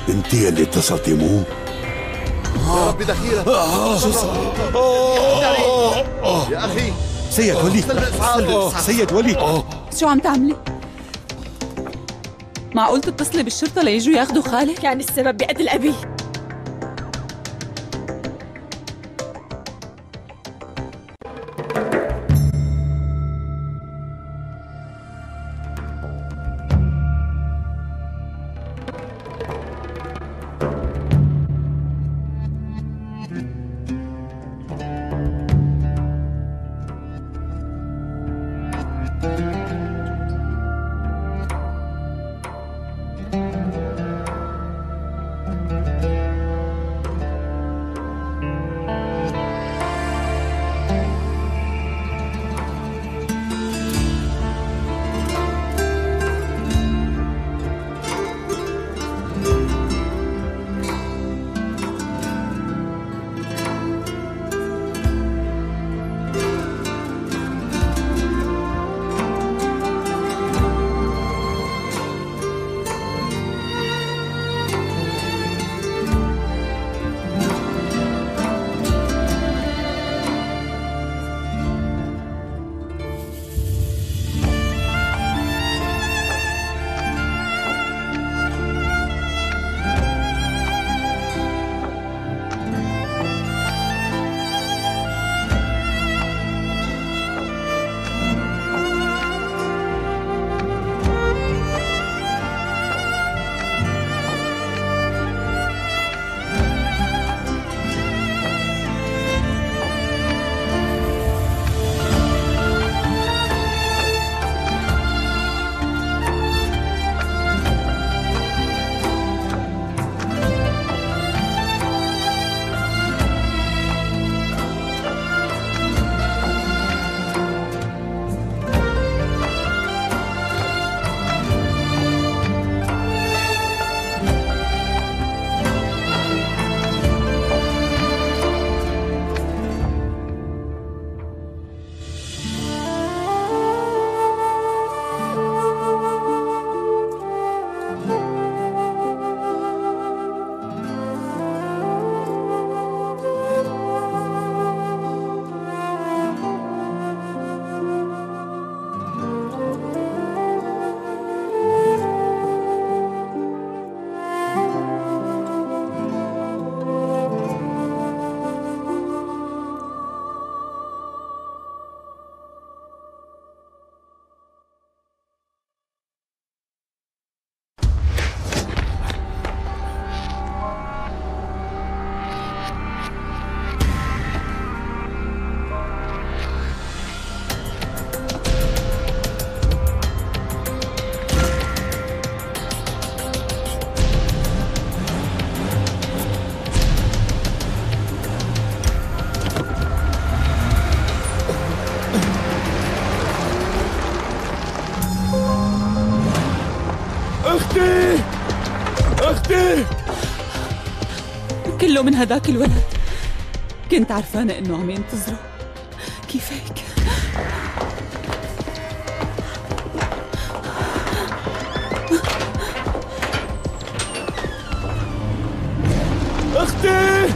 انت اللي اتصلتي مو؟ يا ربي دخيلك. شو صار؟ يا أخي سيد ولي، سيد ولي، شو عم تعملي؟ معقول تتصلي بالشرطة ليجوا ياخدوا خالي؟ كان السبب بقتل أبي. أختي! أختي! كله من هداك الولد. كنت عرفانة إنه عم ينتظره. كيف هيك؟ أختي!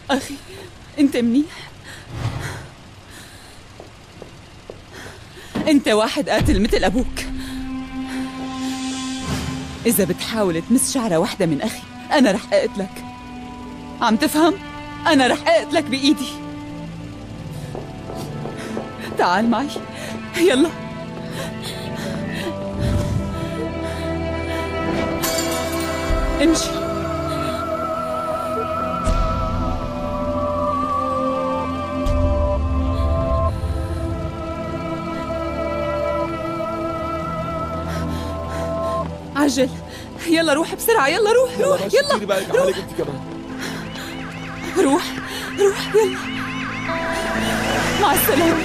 أخي أنت منيح؟ أنت واحد قاتل مثل أبوك. إذا بتحاول تمس شعرة واحدة من أخي أنا رح أقتلك. عم تفهم؟ أنا رح أقتلك بإيدي. تعال معي يلا. امشي. عجل يلا روح بسرعة. يلا روح يلا بالك عليك انت كمان. روح يلا. مع السلامة.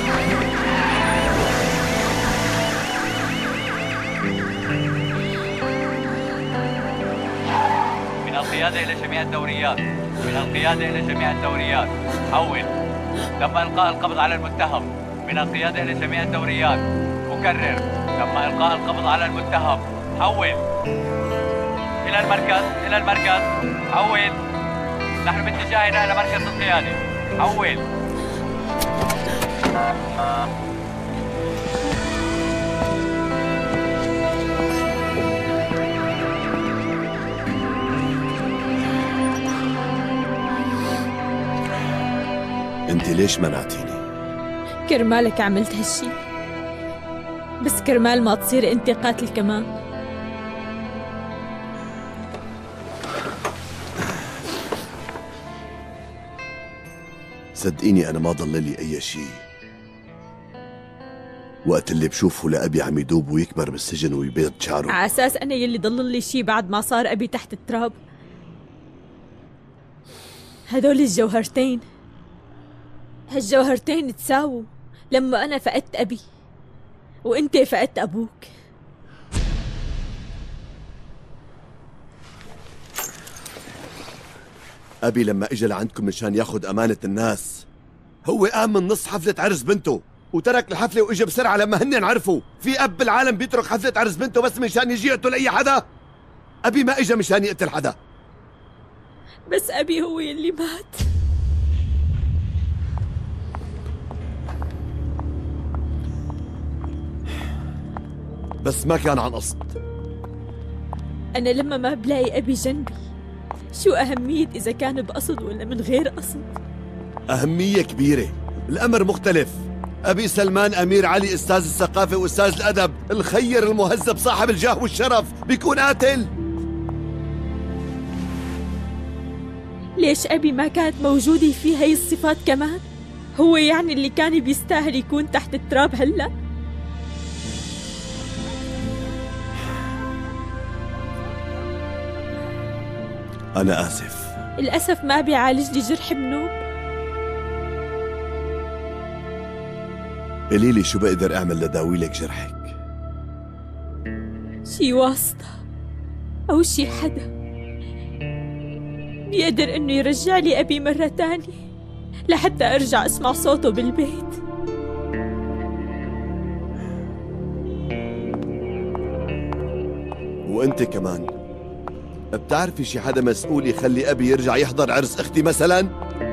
من القيادة إلى جميع الدوريات. حول. تم إلقاء القبض على المتهم. من القيادة إلى جميع الدوريات. أكرر، تم إلقاء القبض على المتهم. حول. إلى المركز. حول. نحن باتجاهنا إلى مركز القيادة. حول. انت ليش منعتيني؟ كرمالك عملت هالشي، بس كرمال ما تصير انت قاتل كمان. صدقيني أنا ما ضل لي أي شيء وقت اللي بشوفه لأبي عم يدوب ويكبر بالسجن ويبيض شعره. على أساس أنا يلي ضل لي شي بعد ما صار أبي تحت التراب. هدول هالجوهرتين تساووا لما أنا فقدت أبي وأنت فقدت أبوك. أبي لما إجا لعندكم مشان ياخد أمانة الناس هو قام من نص حفلة عرس بنته وترك الحفلة وإجا بسرعة لما هن عرفوا. في أب بالعالم بيترك حفلة عرس بنته بس مشان يجي يقتل أي حدا؟ أبي ما إجا مشان يقتل حدا. بس أبي هو يلي مات. بس ما كان عن قصد. أنا لما ما بلاقي أبي جنبي شو أهمية إذا كان بقصد ولا من غير قصد؟ أهمية كبيرة. الأمر مختلف. أبي سلمان أمير علي أستاذ الثقافة وأستاذ الأدب، الخير المهذب صاحب الجاه والشرف، بيكون قاتل؟ ليش أبي ما كانت موجودة فيه هاي الصفات كمان؟ هو يعني اللي كان بيستاهل يكون تحت التراب هلأ؟ أنا آسف. الأسف ما بيعالج لي جرح بنوب. قليلي شو بقدر أعمل لداوي لك جرحك. شي واسطة أو شي حدا بيقدر إنه يرجع لي أبي مرة تانية لحتى أرجع أسمع صوته بالبيت. وأنت كمان بتعرفي شي حدا مسؤول يخلي أبي يرجع يحضر عرس أختي مثلا؟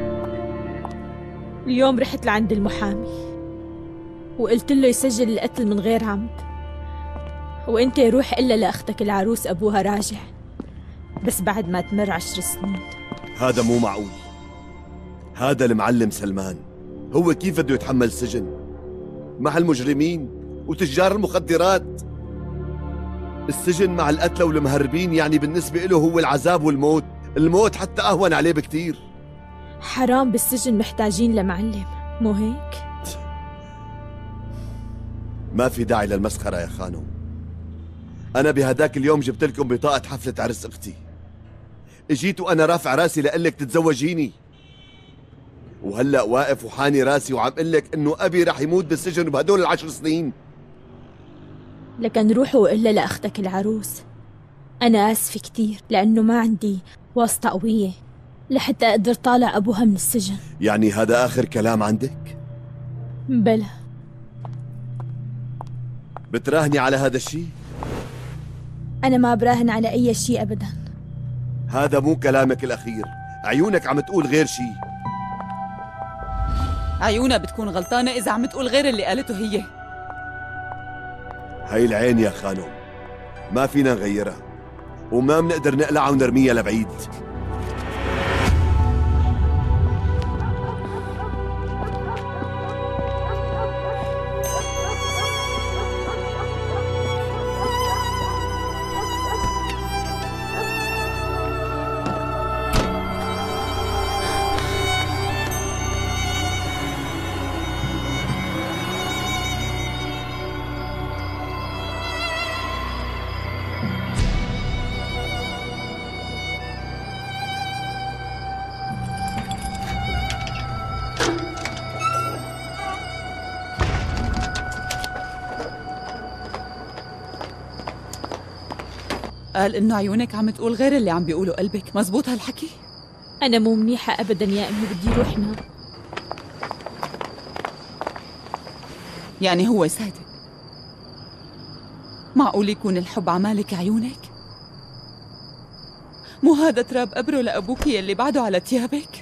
اليوم رحت لعند المحامي وقلت له يسجل القتل من غير عمد، وانت روح إلا لأختك العروس أبوها راجع، بس بعد ما تمر 10 سنين. هذا مو معقول. هذا المعلم سلمان هو كيف بده يتحمل سجن مع المجرمين وتجار المخدرات؟ السجن مع القتلى والمهربين يعني بالنسبة له هو العذاب والموت. الموت حتى أهون عليه بكتير. حرام بالسجن محتاجين لمعلم، مو هيك؟ ما في داعي للمسخرة يا خانم. أنا بهداك اليوم جبت لكم بطاقة حفلة عرس أختي، اجيت وأنا رافع راسي لقلك تتزوجيني، وهلأ واقف وحاني راسي وعم قلك إنه أبي رح يموت بالسجن بهدول 10 سنين. لكن روح وقل لأختك العروس أنا آسفة كتير لأنه ما عندي واسطة قوية لحتى أقدر طالع أبوها من السجن. يعني هذا آخر كلام عندك؟ بلى. بتراهني على هذا الشيء؟ أنا ما براهن على أي شيء أبدا. هذا مو كلامك الأخير، عيونك عم تقول غير شيء. عيونها بتكون غلطانة إذا عم تقول غير اللي قالته هي. هاي العين يا خانم ما فينا نغيرها، وما بنقدر نقلعها ونرميها لبعيد. قال إنه عيونك عم تقول غير اللي عم بيقوله قلبك، مزبوط هالحكي؟ أنا مو منيحة أبدا يا أمي، بدي روح نام. يعني هو صادق؟ معقول يكون الحب عمالك عيونك؟ مو هذا تراب قبره لأبوك يلي بعده على تيابك؟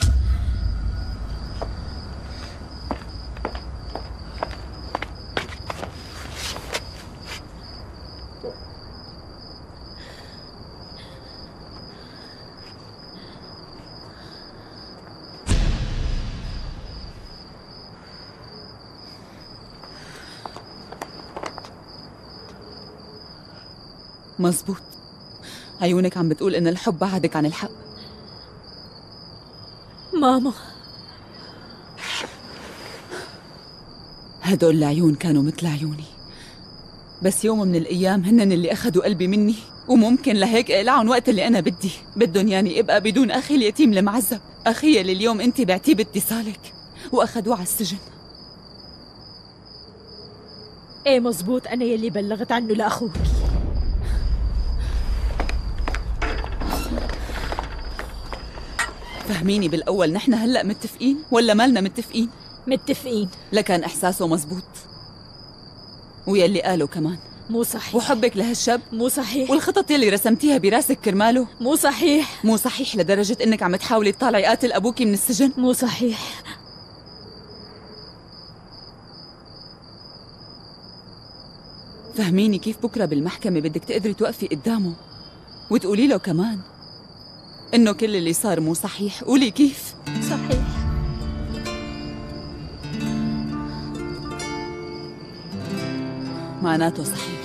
مزبوط، عيونك عم بتقول إن الحب بعدك عن الحق. ماما، هدول العيون كانوا مثل عيوني، بس يوم من الأيام هنن اللي أخذوا قلبي مني، وممكن لهيك اقلعهم وقت اللي أنا بدي. بدهم ياني أبقى بدون أخي اليتيم المعذب، أخي اللي اليوم أنت بعتيه باتصالك وأخذوه على السجن. إيه مزبوط، أنا يلي بلغت عنه لأخوك. فهميني بالأول، نحن هلأ متفقين ولا مالنا متفقين؟ متفقين. لكان إحساسه مزبوط ويلي قاله كمان مو صحيح. وحبك لهالشاب مو صحيح. والخطط يلي رسمتيها براسك كرماله مو صحيح. مو صحيح لدرجة إنك عم تحاولي تطالعي قاتل أبوكي من السجن. مو صحيح. فهميني كيف بكرة بالمحكمة بدك تقدري توقفي قدامه وتقولي له كمان إنه كل اللي صار مو صحيح. قولي كيف. صحيح. معناته صحيح.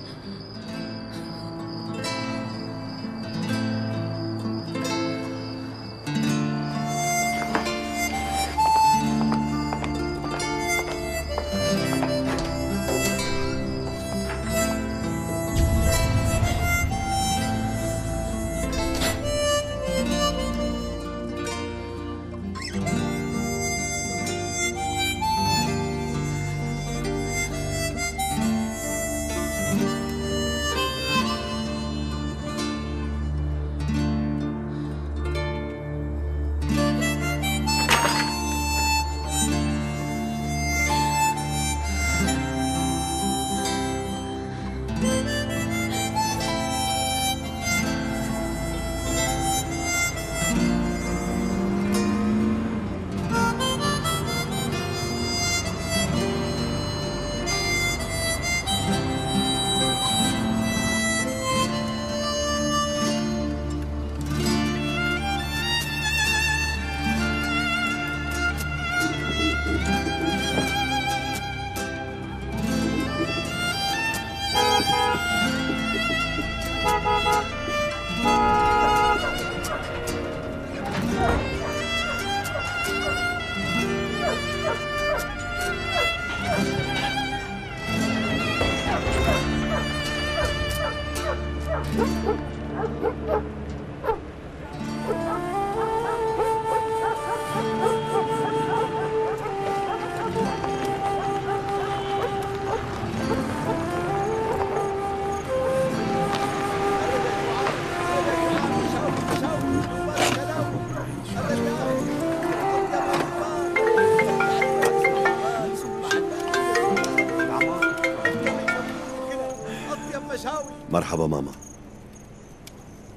مرحبا ماما.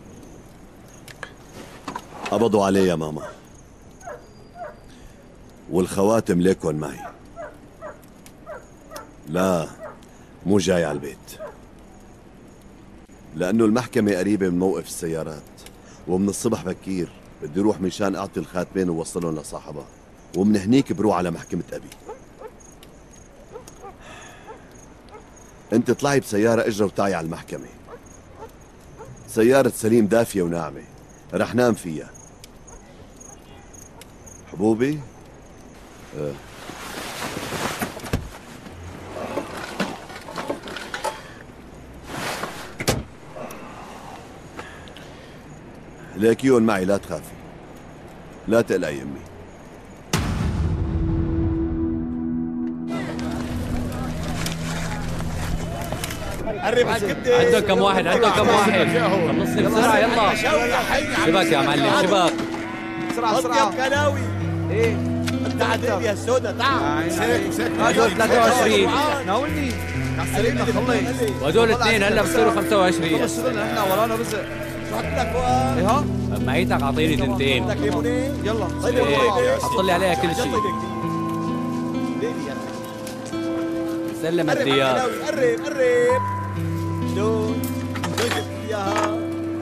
قبضوا عليه يا ماما، والخواتم ليكن معي. لا، مو جاي على البيت، لأنه المحكمة قريبة من موقف السيارات، ومن الصبح بكير بدي روح مشان أعطي الخاتمين ووصلهم لصاحبها، ومن هنيك بروح على محكمة أبي. أنت اطلعي بسيارة إجرة وتعي على المحكمة. سيارة سليم دافية وناعمة، رح نام فيها. حبوبي؟ ليكيون معي، لا تخافي، لا تقلقي امي. قرب على الكبده. عندهم كم واحد؟ خلصني بسرعه يلا. شباك يا معلم، شباك. بسرعه بسرعه. كلاوي. ايه تعال يا السودا، تعال. هدول 23 ناولني. كسرينا خلص. وهدول اثنين هلا بصيروا 25. خلص شغلنا احنا، ورانا رزق. شو حط لك فؤاد؟ ايه ها؟ معيتك اعطيني تنتين. بدك ليموني؟ يلا حط لي عليها كل شيء. سلم الديار. قرب قرب. دون جبت اياها.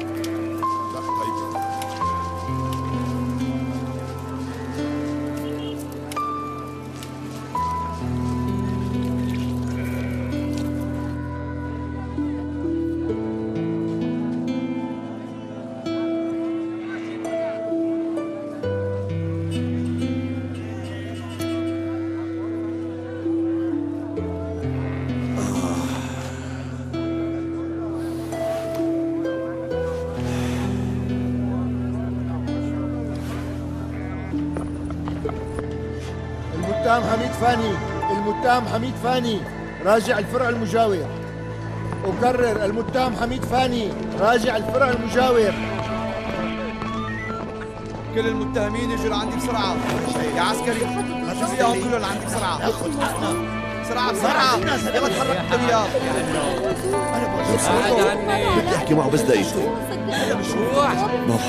المتهم حميد فاني راجع الفرع المجاور. أكرر، المتهم حميد فاني راجع الفرع المجاور. كل المتهمين يجوا لعندي بسرعة يا عسكري. هاتوا اياهم كلهم لعندي بسرعة. بسرعة بسرعة، يلا تحرك انت وياه. بدي احكي معه بس دقيقتين. بابا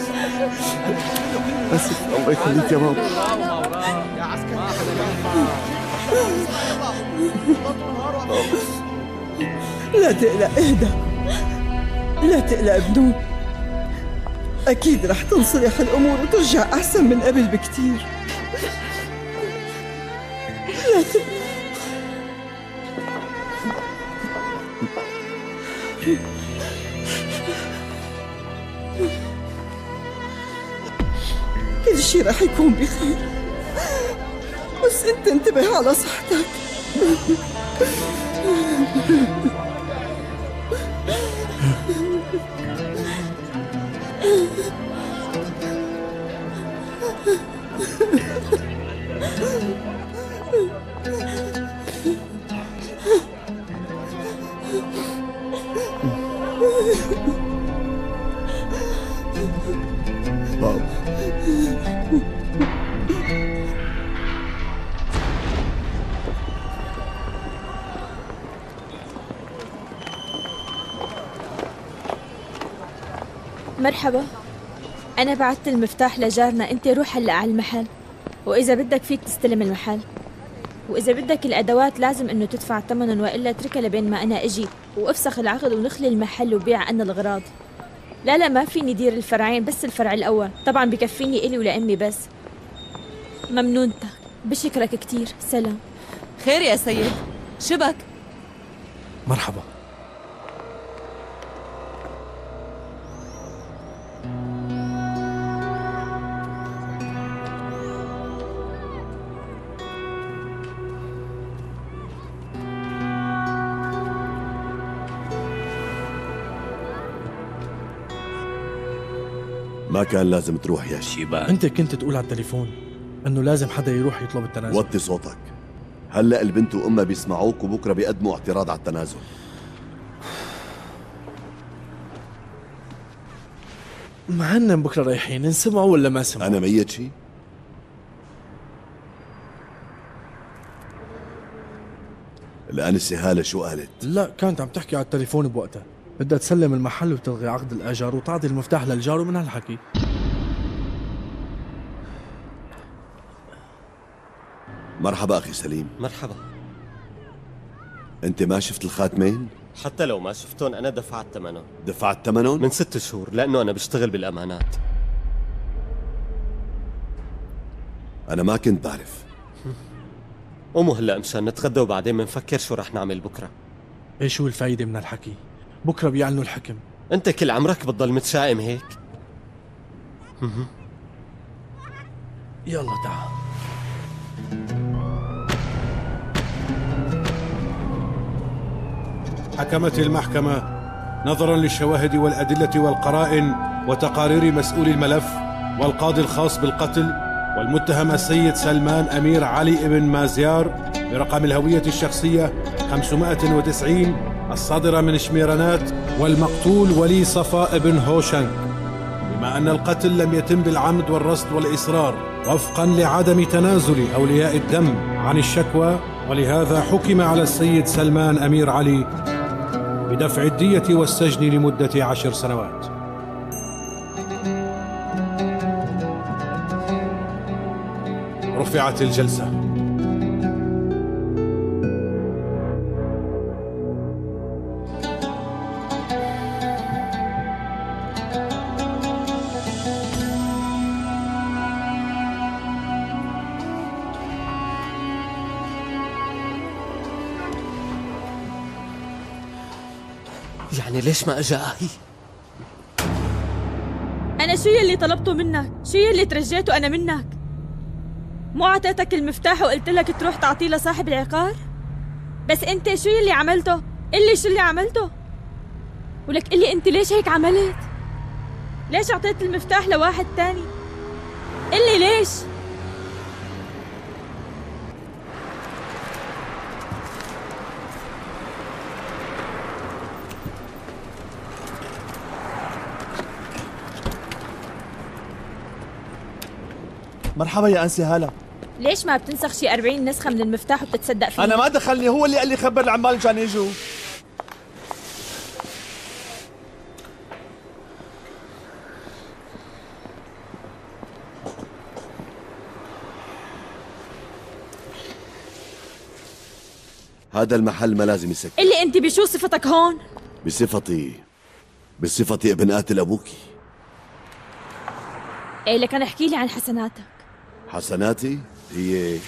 اسف، الله يخليك يا بابا. يا عسكري لا تقلق، اهدى، لا تقلق بنون، أكيد رح تنصلح الأمور وترجع أحسن من قبل بكتير. لا تقلق. كل شي رح يكون بخير، بس انت انتبه على صحتك. بابا مرحبا، أنا بعت المفتاح لجارنا، أنت روح هلأ على المحل، وإذا بدك فيك تستلم المحل، وإذا بدك الأدوات لازم إنه تدفع ثمنهم، وإلا اتركها لبين ما أنا أجي وأفسخ العقد ونخلي المحل وبيع أنا الأغراض. لا ما فيني دير الفرعين، بس الفرع الأول طبعا بكفيني إلي ولأمي بس. ممنونتك، بشكرك كتير، سلام. خير يا سيد، شبك؟ مرحبا. ما كان لازم تروح يا شيبان. انت كنت تقول على التليفون انه لازم حدا يروح يطلب التنازل. وطي صوتك، هلا البنت وامها بيسمعوك وبكره بيقدموا اعتراض على التنازل. ما هن بكره رايحين، انسمعوا ولا ما سمعوا؟ انا ميت شي؟ الانسة هالة شو قالت؟ لا، كانت عم تحكي على التليفون بوقتها، بدها تسلم المحل وتلغي عقد الاجار وتعطي المفتاح للجار، ومن هالحكي مرحبا أخي سليم. مرحبا. أنت ما شفت الخاتمين؟ حتى لو ما شفتون أنا دفعت ثمنهم. دفعت ثمنهم؟ من 6 شهور، لأنه أنا بشتغل بالأمانات. أنا ما كنت بعرف. قوموا هلا مشان نتغدى وبعدين بنفكر شو رح نعمل بكره. ايه شو الفايدة من الحكي؟ بكره بيعلنوا الحكم. انت كل عمرك بتضل متشائم هيك؟ يلا تعال. حكمت المحكمة نظرا للشواهد والأدلة والقرائن وتقارير مسؤول الملف والقاضي الخاص بالقتل والمتهم السيد سلمان أمير علي ابن مازيار برقم الهوية الشخصية 590 الصادرة من شميرانات، والمقتول ولي صفاء ابن هوشنك، بما أن القتل لم يتم بالعمد والرصد والإصرار وفقا لعدم تنازل أولياء الدم عن الشكوى، ولهذا حكم على السيد سلمان أمير علي بدفع الدية والسجن لمدة 10 سنوات. رفعت الجلسة. يعني ليش ما أجاي؟ أنا شو يلي طلبته منك؟ شو يلي ترجيته أنا منك؟ مو عطيتك المفتاح وقلت لك تروح تعطيه لصاحب العقار؟ بس أنت شو يلي عملته؟ قلي شو اللي عملته؟ ولك قلي أنت ليش هيك عملت؟ ليش عطيت المفتاح لواحد تاني؟ قلي ليش؟ مرحبا يا أنسي هالة. ليش ما بتنسخ شي 40 نسخة من المفتاح وبتتصدق فيه؟ أنا ما دخلني، هو اللي قال لي خبر العمال مشان يجوا. هذا المحل ما لازم يسكر. قلي أنت بشو صفتك هون؟ بصفتي ابن قاتل أبوكي. إيه لك أنا احكي لي عن حسناتك. حسناتي هي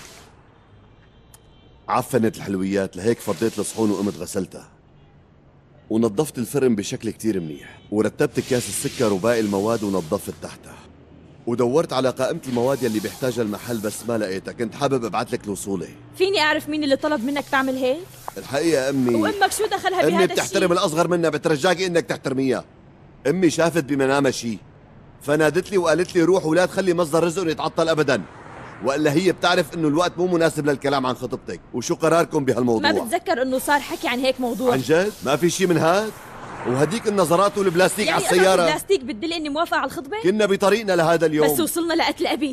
عفنت الحلويات، لهيك فضيت الصحون وقمت غسلتها، ونظفت الفرن بشكل كتير منيح، ورتبت اكياس السكر وباقي المواد ونظفت تحتها، ودورت على قائمة المواد يلي بيحتاجها المحل بس ما لقيتها. كنت حابب ابعث لك الوصولة. فيني أعرف مين اللي طلب منك تعمل هيك؟ الحقيقة أمي، وأمك شو دخلها بهذا أمي الشيء؟ بتحترم الأصغر منها، بترجاكي إنك تحترميها. أمي شافت بمنامها شيء فنادت لي وقالت لي روح ولا تخلي مصدر رزقهم يتعطل أبداً، وإلا هي بتعرف إنه الوقت مو مناسب للكلام عن خطبتك. وشو قراركم بهالموضوع؟ ما بتذكر إنه صار حكي عن هيك موضوع. عن جد؟ ما في شيء من هاد؟ وهديك النظرات والبلاستيك يعني على السيارة البلاستيك بتدل إني موافقة على الخطبة؟ كنا بطريقنا لهذا اليوم، بس وصلنا لقتل أبي.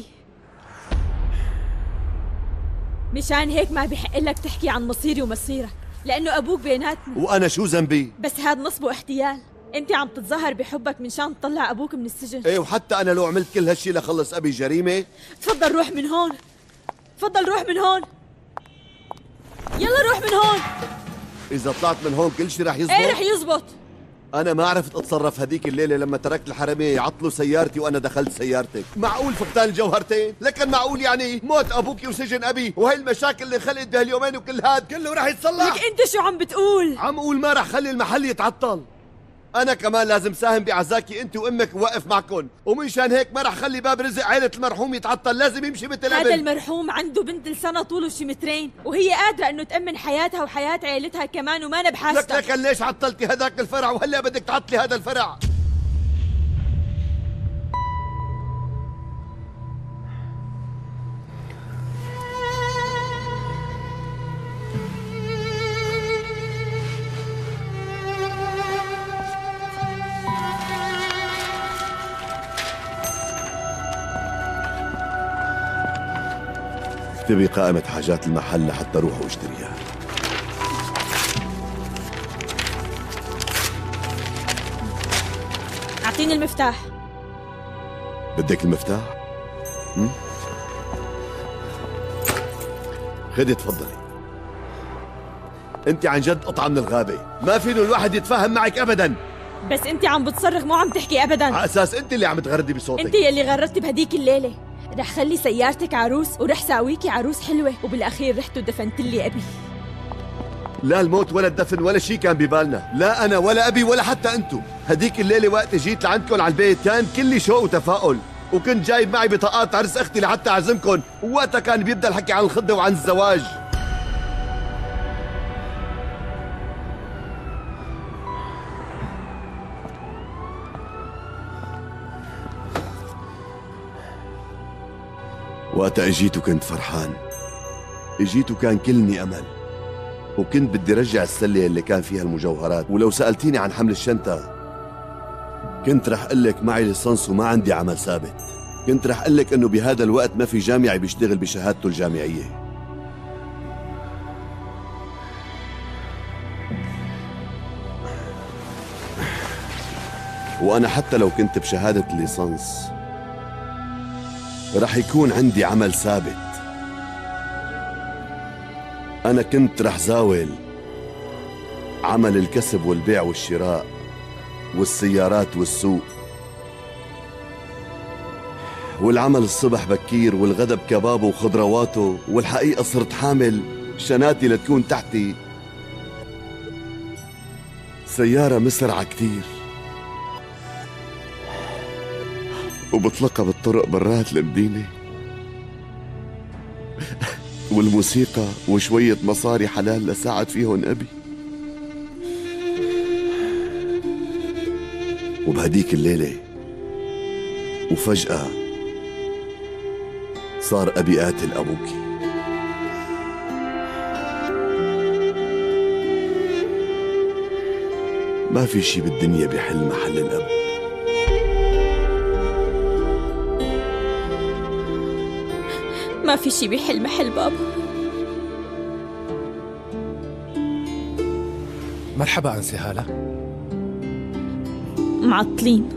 مشان هيك ما بحق لك تحكي عن مصيري ومصيرك، لأنه أبوك بيناتنا. وأنا شو ذنبي؟ بس هاد نصب واحتيال. أنت عم تتظاهر بحبك من شان تطلع أبوك من السجن. إيه، وحتى أنا لو عملت كل هالشي لخلص أبي جريمة؟ تفضل روح من هون، تفضل روح من هون، يلا روح من هون. إذا طلعت من هون كل شي رح يزبط؟ إيه رح يزبط. أنا ما عرفت أتصرف هديك الليلة لما تركت الحرامية يعطلوا سيارتي وأنا دخلت سيارتك. معقول فقدان الجوهرتين؟ لكن معقول يعني موت أبوكي وسجن أبي وهي المشاكل اللي خلقت بهاليومين وكل هاد كله رح يتصلح؟ لك أنت شو عم بتقول؟ عم أقول ما رح خلي المحل يتعطل. أنا كمان لازم ساهم بعزاكي أنت وأمك وواقف معكن، ومنشان هيك ما رح خلي باب رزق عائلة المرحوم يتعطل، لازم يمشي مثل قبل. هذا المرحوم عنده بنت لسنة طوله شي مترين، وهي قادرة إنه تأمن حياتها وحياة عائلتها كمان، وما أنا بحاجتك. لكن ليش عطلتي هذاك الفرع وهلا بدك تعطلي هذا الفرع؟ اكتبي قائمة حاجات المحل لحتى روح واشتريها. أعطيني المفتاح. بدك المفتاح؟ خدي تفضلي. انت عن جد قطعة من الغابة، ما فينه الواحد يتفاهم معك ابدا. بس انت عم بتصرخ مو عم تحكي ابدا. على اساس انت اللي عم تغردي بصوتك. انت يلي غردتي بهديك الليله. رح خلي سيارتك عروس ورح ساويكي عروس حلوه، وبالاخير رحت ودفنت لي ابي. لا الموت ولا الدفن ولا شيء كان ببالنا، لا انا ولا ابي ولا حتى انتو. هديك الليله وقت جيت لعندكم على البيت كان كلي شوق وتفاؤل، وكنت جايب معي بطاقات عرس اختي لحتى اعزمكم، ووقتها كان بيبدا الحكي عن الخطه وعن الزواج. وقتها اجيت وكنت فرحان، اجيت وكان كلني امل، وكنت بدي رجع السلة اللي كان فيها المجوهرات. ولو سألتيني عن حمل الشنطة كنت رح قلك معي ليسانس وما عندي عمل ثابت. كنت رح قلك انه بهذا الوقت ما في جامعي بيشتغل بشهادته الجامعية. وانا حتى لو كنت بشهادة الليسانس رح يكون عندي عمل ثابت. أنا كنت رح زاول عمل الكسب والبيع والشراء والسيارات والسوق، والعمل الصبح بكير والغدا بكبابه وخضرواته، والحقيقة صرت حامل شناتي لتكون تحتي سيارة مسرعة كتير، وبطلقها بالطرق برات المدينة، والموسيقى وشوية مصاري حلال لساعد فيهن أبي. وبهديك الليلة وفجأة صار أبي قاتل أبوكي. ما في شي بالدنيا بيحل محل الأب. ما في شي بيحل محل بابا. مرحبا أنسي هالة. معطلين.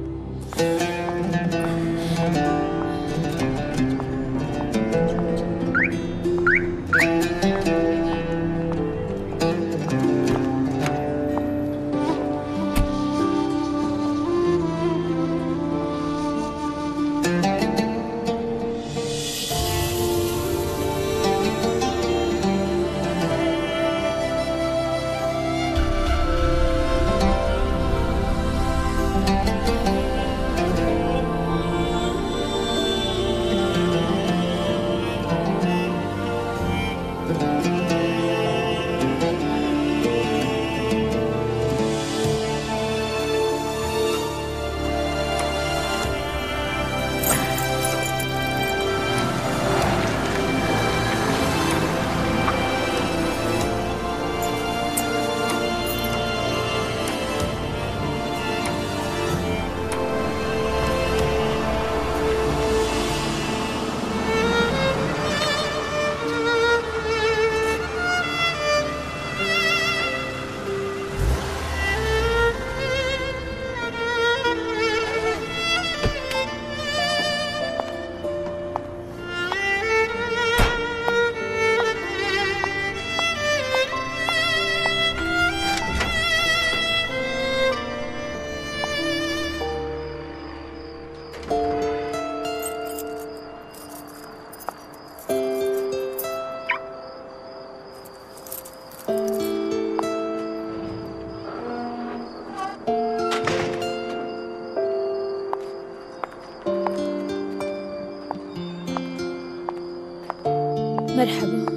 مرحبا.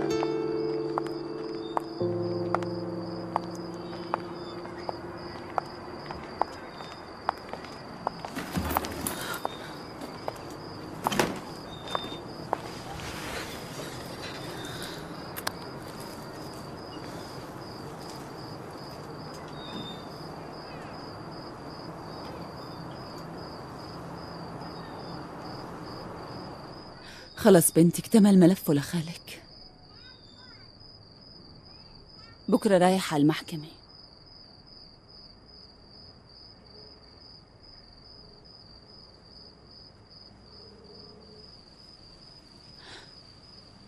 خلص بنتي اكتمل ملفه لخالك. بكرة رايح على المحكمة.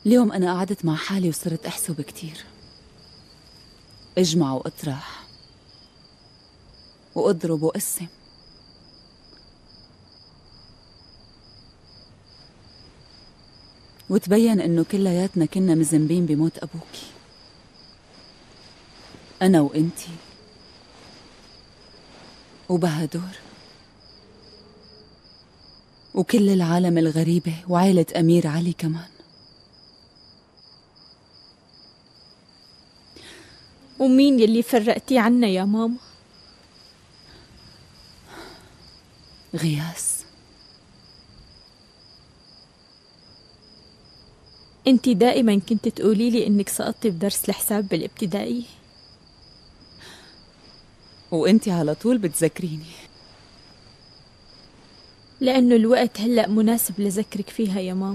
اليوم أنا قعدت مع حالي وصرت أحسب كتير، اجمع واطرح واضرب وقسم. وتبين إنه كلياتنا كنا مذنبين بموت أبوكي، أنا وإنتي وبهدور وكل العالم الغريبة وعائلة أمير علي كمان. ومين يلي فرقتي عنا يا ماما؟ غياس. انتي دائما كنت تقولي لي انك سقطتي بدرس الحساب بالابتدائية، وانتي على طول بتذكريني، لأنه الوقت هلأ مناسب لذكرك فيها يا ماما.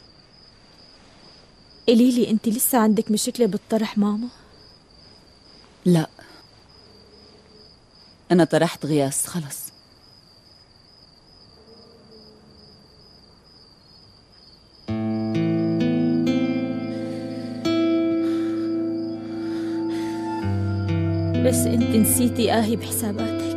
قليلي انتي لسه عندك مشكلة بالطرح ماما؟ لا، أنا طرحت غياس خلص. بس انت نسيتي آهي بحساباتك.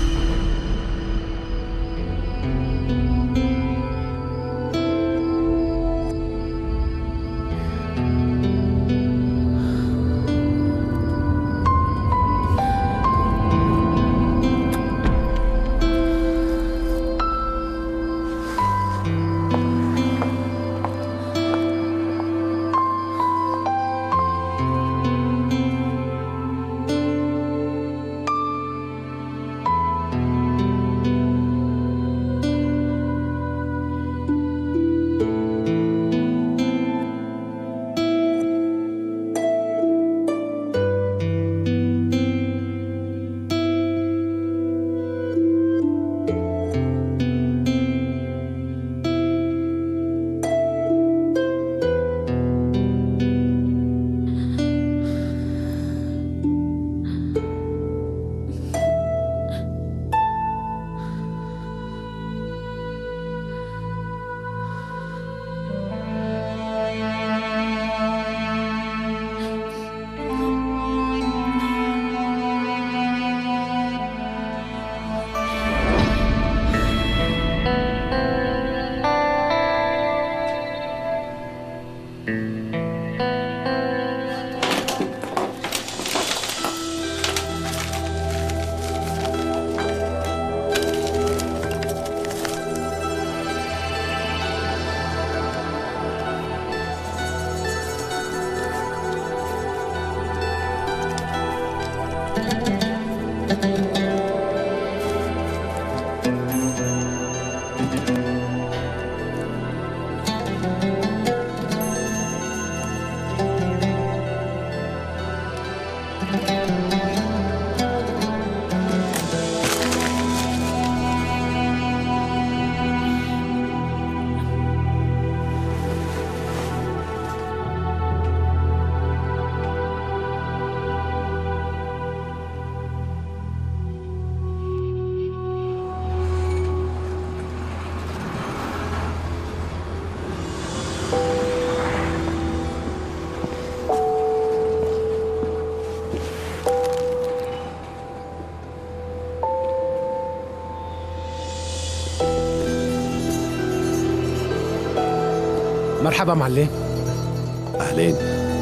مرحبا معلم. أهلين.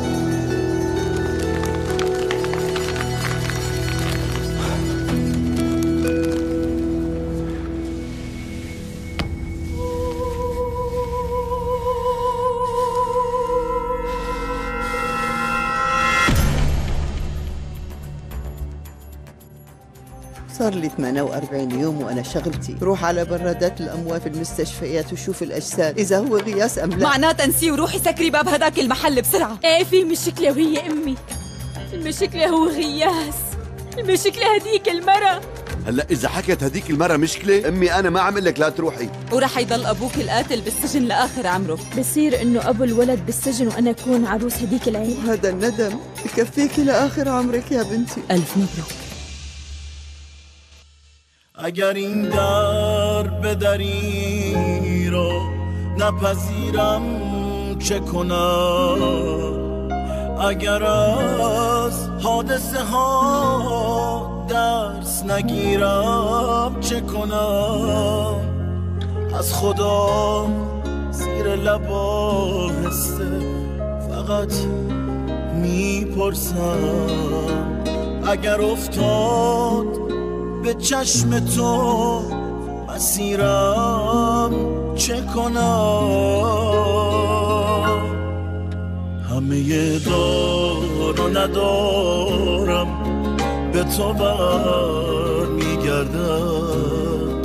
صار لي 48 يوم وأنا شغلتي روح على برادات الأموات في المستشفيات وشوف الأجساد إذا هو غياس أم لا. معناتها انسي وروحي سكري باب هداك المحل بسرعة. ايه في مشكلة وهي أمي. المشكلة هو غياس، المشكلة هديك المرة. هلا إذا حكت هديك المرة مشكلة، أمي أنا ما عم أقول لك لا تروحي. ورح يضل أبوك القاتل بالسجن لآخر عمره. بصير إنه أبو الولد بالسجن وأنا أكون عروس هديك العيلة. هذا الندم بكفيكي لآخر عمرك يا بنتي. ألف مبروك. اگر این در به دری رو نپذیرم چه کنم؟ اگر از حادثه ها درس نگیرم چه کنم؟ از خدا زیر لب آهسته فقط میپرسم اگر افتاد به چشم تو مسیرم چه کنم؟ همه دار و ندارم به تو بر میگردد،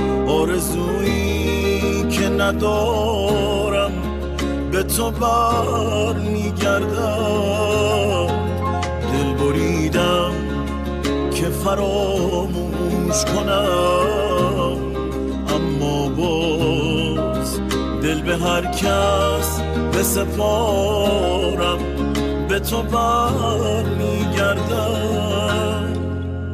آرزویی که ندارم به تو بر میگردد. دل بریدم که فراموش کنم، اما باز دل به هر کس بسپارم به تو بر میگردم.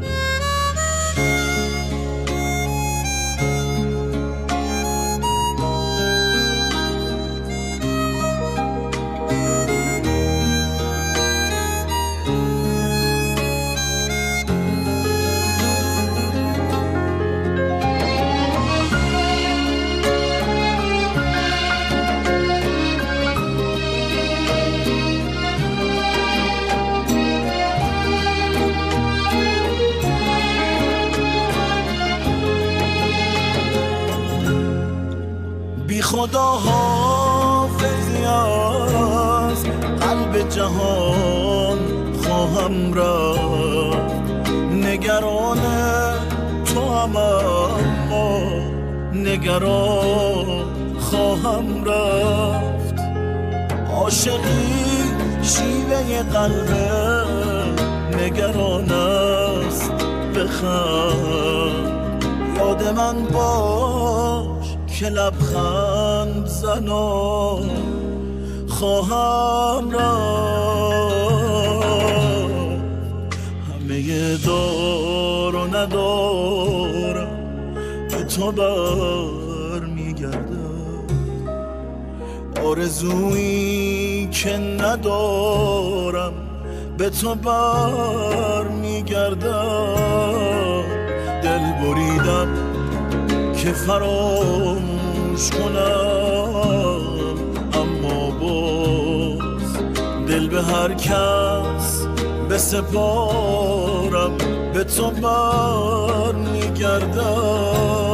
خدا حافظی از قلب جهان خواهم رفت، نگران تو هم اما نگران خواهم رفت. عاشقی شیوه قلبه نگران است، بخند یاد من باش که لبخند زنان خواهم رفت. همه دار و ندارم به تو بر میگردم، آرزویی که ندارم به تو بر میگردم. دل بریدم که فراموش کنم، اما باز دل به هر کس بسپارم به تو بر میگردم.